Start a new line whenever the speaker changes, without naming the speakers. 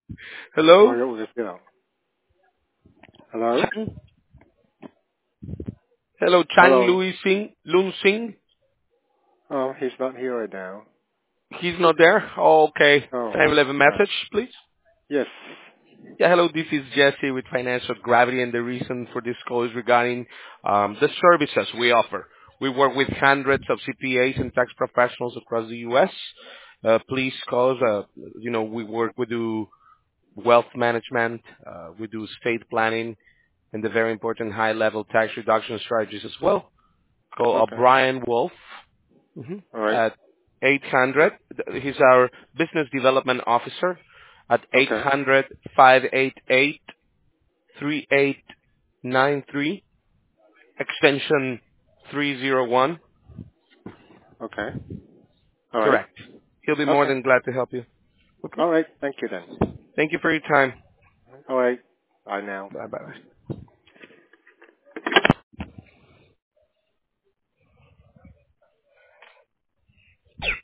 Hello?
Mario Ugasiel. Hello?
Chang? Hello, Chang
Hello?
Louis Singh? Loon Singh?
Oh, he's not here right now.
He's not there? Oh, okay.
Oh,
Can I leave a
uh,
message, please?
yes.
Yeah, hello, this is Jesse with Financial Gravity, and the reason for this call is regarding the services we offer. We work with hundreds of CPAs and tax professionals across the U.S. Please call us. We work, we do wealth management, we do estate planning, and the very important high-level tax reduction strategies as well. Call
Okay.
Brian Wolf
All right.
at 800. He's our business development officer at
Okay.
800-588-3893, extension 301.
Okay. All right.
Correct. He'll be more
Okay.
than glad to help you. Okay.
All right. Thank you then.
Thank you for your time.
All right. Bye now.
Bye-bye.